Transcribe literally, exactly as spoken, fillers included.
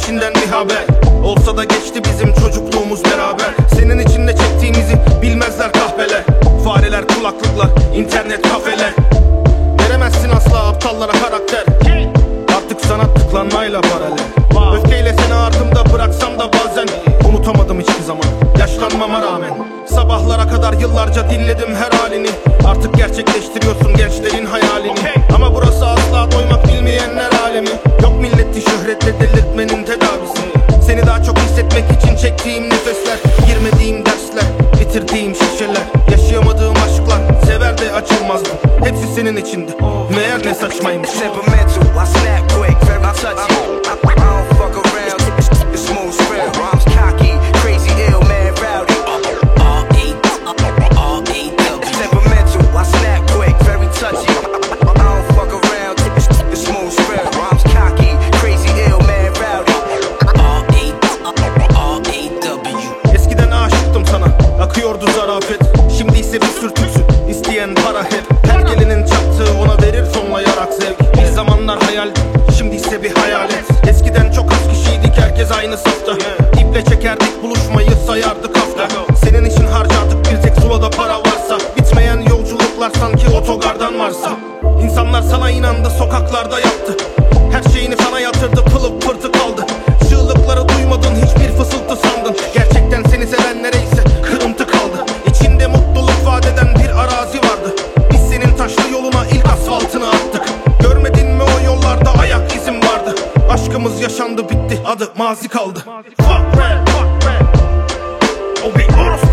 içinden bir haber. Olsa da geçti bizim çocukluğumuz beraber. Senin içinde çektiğimizi bilmezler kahveler. Fareler, kulaklıklar, internet kafeler. Veremezsin asla aptallara karakter. Artık sanat tıklanmayla paralel. Öfkeyle seni ardımda bıraksam da bazen unutamadım hiçbir zaman, yaşlanmama rağmen. Sabahlara kadar yıllarca dinledim her halini. Artık gerçekleştiriyorsun gençlerin hayalini. Ama burası asla doymak bilmeyenler alemi. Yok milleti şöhretle delirtmenin tedavisi. Seni daha çok hissetmek için çektiğim nefesler, girmediğim dersler, bitirdiğim şişeler, yaşayamadığım aşklar, sever de açılmazdı. Hepsi senin içinde, meğer ne saçmaymış. Akıyordu zarafet, şimdi ise bir sürtüksü, isteyen para hep. Her gelenin çaktığı ona verir sonlayarak zevk. Bir zamanlar hayaldi, şimdi ise bir hayalet. Eskiden çok az kişiydik, herkes aynı safta. İple çekerdik buluşmayı, sayardık hafta. Senin için harcardık bir tek sulada para varsa. Bitmeyen yolculuklar sanki otogardan varsa. İnsanlar sana inandı, sokaklarda yattı. Her şeyini sana yatırdı, pılıp pırtı kaldı. Çığlıkları duymadın, hiçbir fısıltı sandın. Gerçekten seni sevenlere ise kırıntı kaldı. İçinde mutluluk vadeden bir arazi vardı. Biz senin taşlı yoluna ilk asfaltını attık. Görmedin mi o yollarda ayak izim vardı. Aşkımız yaşandı bitti, adı mazi kaldı. Fuck rap, fuck rap. O bir orospu.